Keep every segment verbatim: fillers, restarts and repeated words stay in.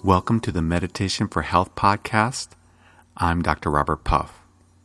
Welcome to the Meditation for Health podcast. I'm Doctor Robert Puff.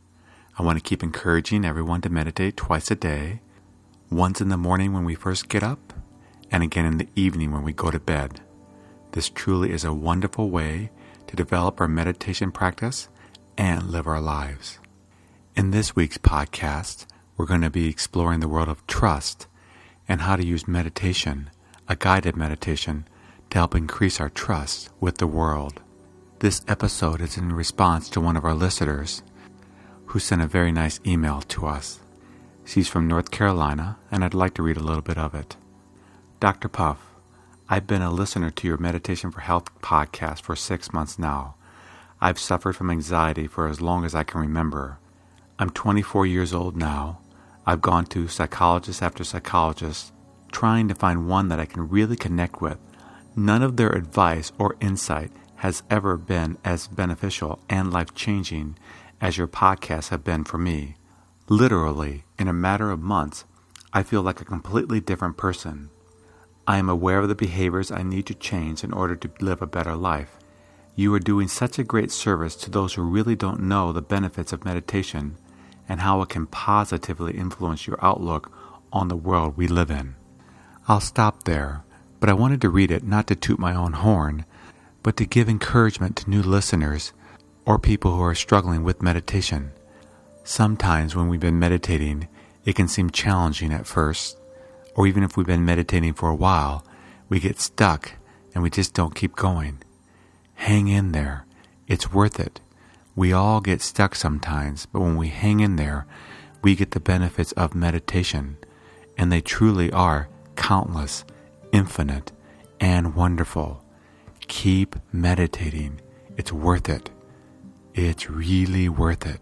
I want to keep encouraging everyone to meditate twice a day, once in the morning when we first get up, and again in the evening when we go to bed. This truly is a wonderful way to develop our meditation practice and live our lives. In this week's podcast, we're going to be exploring the world of trust and how to use meditation, a guided meditation, to help increase our trust with the world. This episode is in response to one of our listeners who sent a very nice email to us. She's from North Carolina, and I'd like to read a little bit of it. Doctor Puff, I've been a listener to your Meditation for Health podcast for six months now. I've suffered from anxiety for as long as I can remember. I'm twenty-four years old now. I've gone to psychologist after psychologist, trying to find one that I can really connect with. None of their advice or insight has ever been as beneficial and life-changing as your podcasts have been for me. Literally, in a matter of months, I feel like a completely different person. I am aware of the behaviors I need to change in order to live a better life. You are doing such a great service to those who really don't know the benefits of meditation and how it can positively influence your outlook on the world we live in. I'll stop there. But I wanted to read it not to toot my own horn, but to give encouragement to new listeners or people who are struggling with meditation. Sometimes when we've been meditating, it can seem challenging at first, or even if we've been meditating for a while, we get stuck and we just don't keep going. Hang in there. It's worth it. We all get stuck sometimes, but when we hang in there, we get the benefits of meditation, and they truly are countless, infinite, and wonderful. Keep meditating. It's worth it. It's really worth it.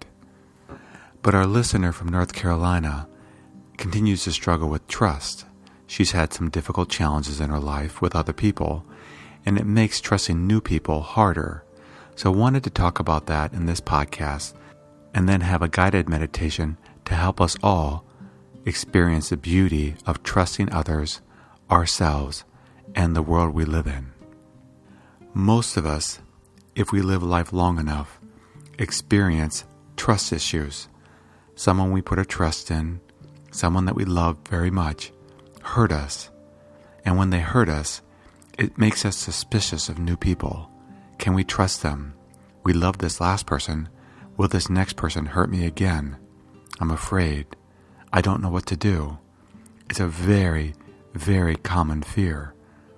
But our listener from North Carolina continues to struggle with trust. She's had some difficult challenges in her life with other people, and it makes trusting new people harder. So I wanted to talk about that in this podcast, and then have a guided meditation to help us all experience the beauty of trusting others, ourselves, and the world we live in. Most of us, if we live life long enough, experience trust issues. Someone we put our trust in, someone that we love very much, hurt us. And when they hurt us, it makes us suspicious of new people. Can we trust them? We love this last person. Will this next person hurt me again? I'm afraid. I don't know what to do. It's a very very common fear.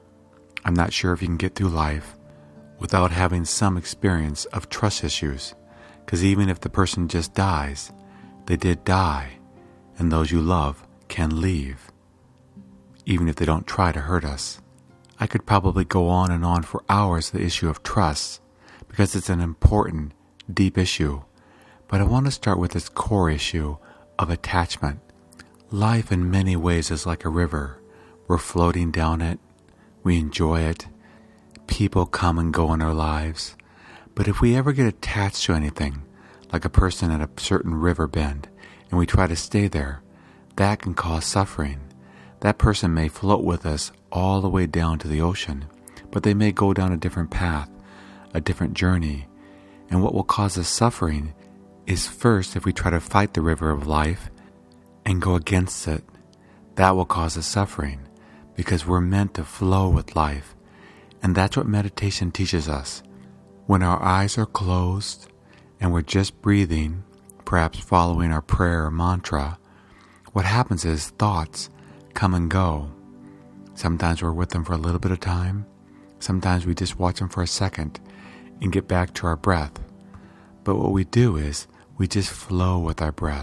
I'm not sure if you can get through life without having some experience of trust issues, because even if the person just dies, they did die, and those you love can leave, even if they don't try to hurt us. I could probably go on and on for hours the issue of trust, because it's an important, deep issue, but I want to start with this core issue of attachment. Life in many ways is like a river. We're floating down it. We enjoy it. People come and go in our lives. But if we ever get attached to anything, like a person at a certain river bend, and we try to stay there, that can cause suffering. That person may float with us all the way down to the ocean, but they may go down a different path, a different journey. And what will cause us suffering is first if we try to fight the river of life and go against it. That will cause us suffering, because we're meant to flow with life. And that's what meditation teaches us. When our eyes are closed and we're just breathing, perhaps following our prayer or mantra, what happens is thoughts come and go. Sometimes we're with them for a little bit of time. Sometimes we just watch them for a second and get back to our breath. But what we do is we just flow with our breath.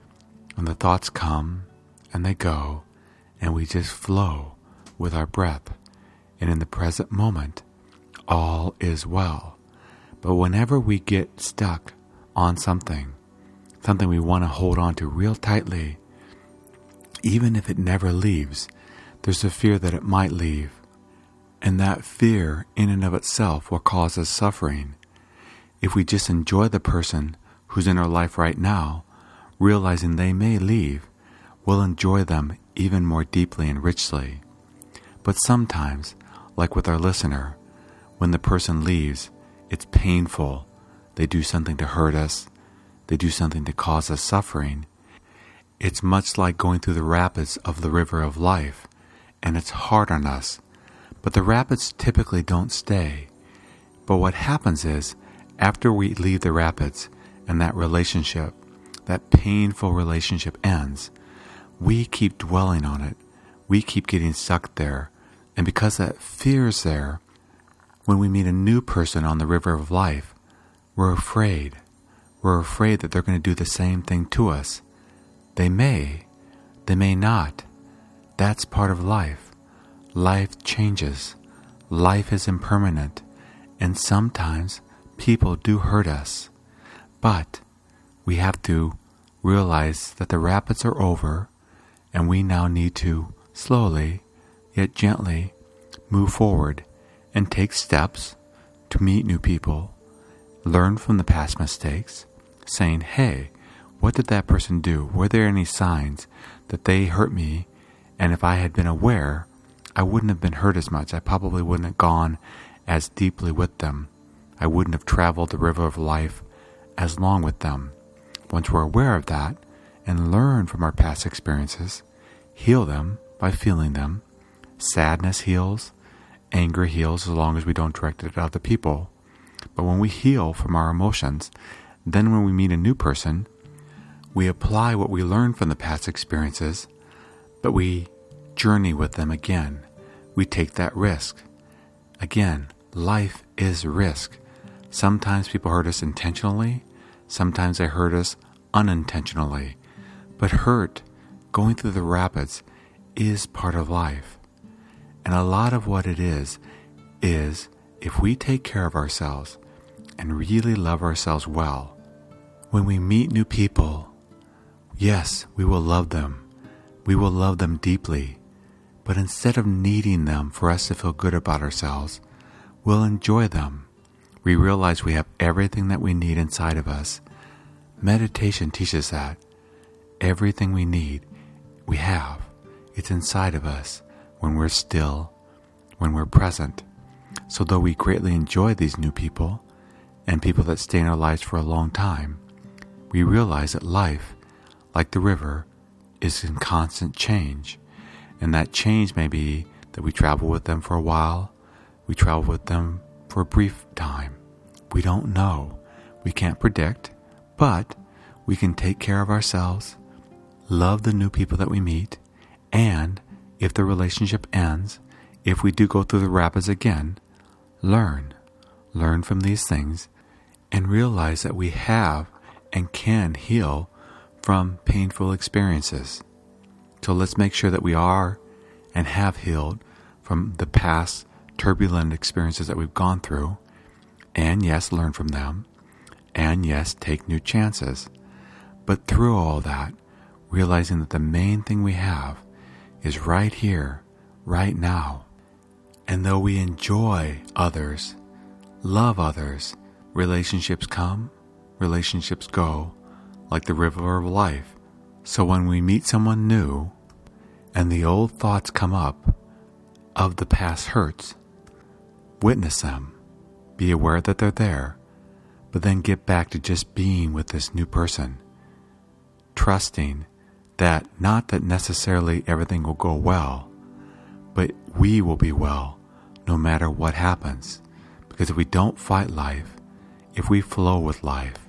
And the thoughts come and they go, and we just flow with our breath, and in the present moment, all is well. But whenever we get stuck on something, something we want to hold on to real tightly, even if it never leaves, there's a fear that it might leave. And that fear in and of itself will cause us suffering. If we just enjoy the person who's in our life right now, realizing they may leave, we'll enjoy them even more deeply and richly. But sometimes, like with our listener, when the person leaves, it's painful. They do something to hurt us. They do something to cause us suffering. It's much like going through the rapids of the river of life, and it's hard on us. But the rapids typically don't stay. But what happens is, after we leave the rapids and that relationship, that painful relationship ends, we keep dwelling on it. We keep getting stuck there. And because that fear is there, when we meet a new person on the river of life, we're afraid. We're afraid that they're going to do the same thing to us. They may. They may not. That's part of life. Life changes. Life is impermanent. And sometimes people do hurt us. But we have to realize that the rapids are over, and we now need to slowly, yet gently, move forward and take steps to meet new people, learn from the past mistakes, saying, hey, what did that person do? Were there any signs that they hurt me? And if I had been aware, I wouldn't have been hurt as much. I probably wouldn't have gone as deeply with them. I wouldn't have traveled the river of life as long with them. Once we're aware of that and learn from our past experiences, heal them by feeling them. Sadness heals, anger heals as long as we don't direct it at other people. But when we heal from our emotions, then when we meet a new person, we apply what we learned from the past experiences, but we journey with them again. We take that risk. Again, life is risk. Sometimes people hurt us intentionally. Sometimes they hurt us unintentionally. But hurt, going through the rapids, is part of life. And a lot of what it is, is if we take care of ourselves and really love ourselves well, when we meet new people, yes, we will love them. We will love them deeply. But instead of needing them for us to feel good about ourselves, we'll enjoy them. We realize we have everything that we need inside of us. Meditation teaches that. Everything we need, we have. It's inside of us when we're still, when we're present. So though we greatly enjoy these new people and people that stay in our lives for a long time, we realize that life, like the river, is in constant change. And that change may be that we travel with them for a while, we travel with them for a brief time. We don't know. We can't predict, but we can take care of ourselves, love the new people that we meet, and if the relationship ends, if we do go through the rapids again, learn. Learn from these things and realize that we have and can heal from painful experiences. So let's make sure that we are and have healed from the past turbulent experiences that we've gone through, and yes, learn from them, and yes, take new chances. But through all that, realizing that the main thing we have is right here, right now. And though we enjoy others, love others, relationships come, relationships go, like the river of life. So when we meet someone new, and the old thoughts come up of the past hurts, witness them, be aware that they're there, but then get back to just being with this new person, trusting that not that necessarily everything will go well, but we will be well no matter what happens. Because if we don't fight life, if we flow with life,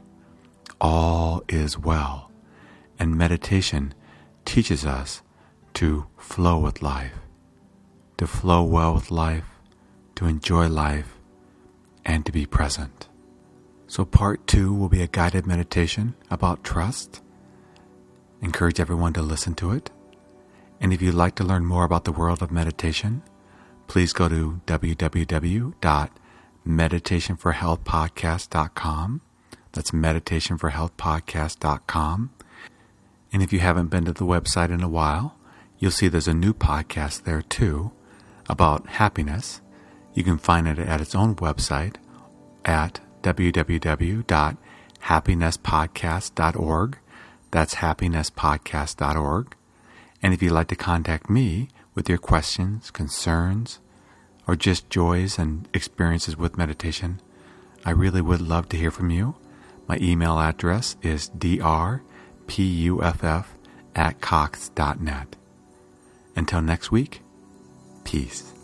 all is well. And meditation teaches us to flow with life, to flow well with life, to enjoy life, and to be present. So part two will be a guided meditation about trust. Encourage everyone to listen to it. And if you'd like to learn more about the world of meditation, please go to w w w dot meditation for health podcast dot com. That's meditation for health podcast dot com. And if you haven't been to the website in a while, you'll see there's a new podcast there too about happiness. You can find it at its own website at w w w dot happiness podcast dot org. That's happiness podcast dot org. And if you'd like to contact me with your questions, concerns, or just joys and experiences with meditation, I really would love to hear from you. My email address is drpuff at cox dot net. Until next week, peace.